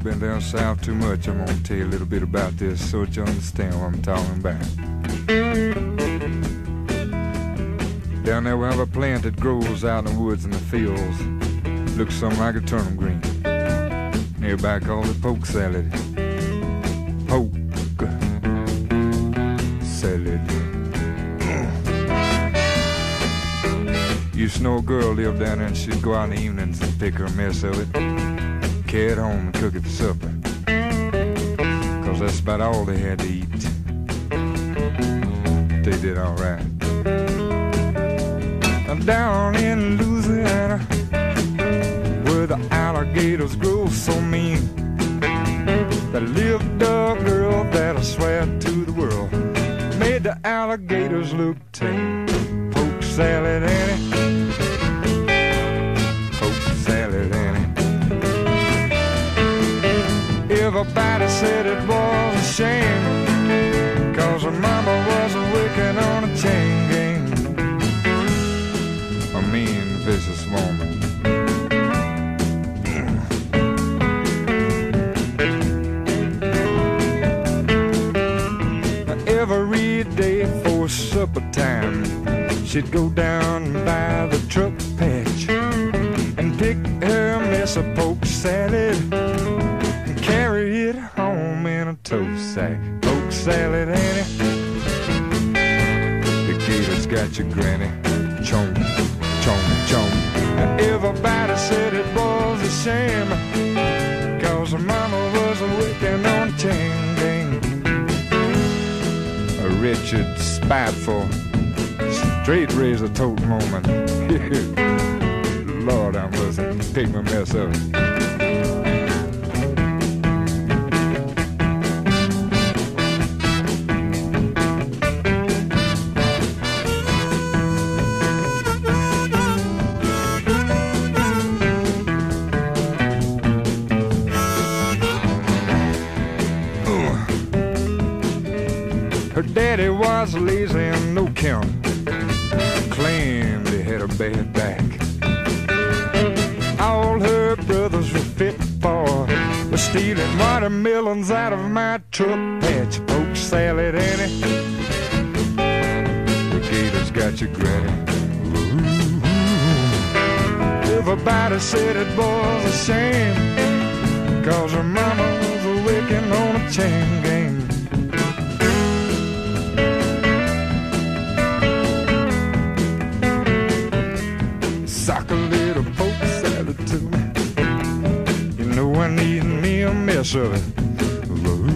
been down south too much. I'm gonna tell you a little bit about this so that you understand what I'm talking about. Down there we have a plant that grows out in the woods and the fields. Looks something like a turnip green. Nearby called it poke salad. Poke salad. Used to know a girl lived down there and she'd go out in the evenings and pick her a mess of it, carry it home and cook it for supper. Cause that's about all they had to eat. They did alright. Down in Louisiana, where the alligators grow so mean, there lived a girl that I swear to the world made the alligators look tame. Poke salad Annie, poke salad Annie. Everybody said it was a shame, cause her mama was working on a chain gang. A mean, vicious woman. Every day for supper time, she'd go down by the truck patch and pick her mess of poke salad and carry it home in a tow sack. Poke salad, Annie. The gators got your granny. Chomp, chomp, chomp. Everybody said it was a shame, cause her mama was working on a chain gang. A wretched, spiteful, straight razor toting woman. Lord, I must pick my mess up. Her daddy was lazy and no count, claimed he had a bad back. All her brothers were fit for was stealing watermelons out of my truck patch. Poke salad, Annie. The gators got your granny. Ooh. Everybody said it was a shame, cause her mama was working on a chain gang. Sock a little poke salad to me. You know I need me a mess of it. Ooh.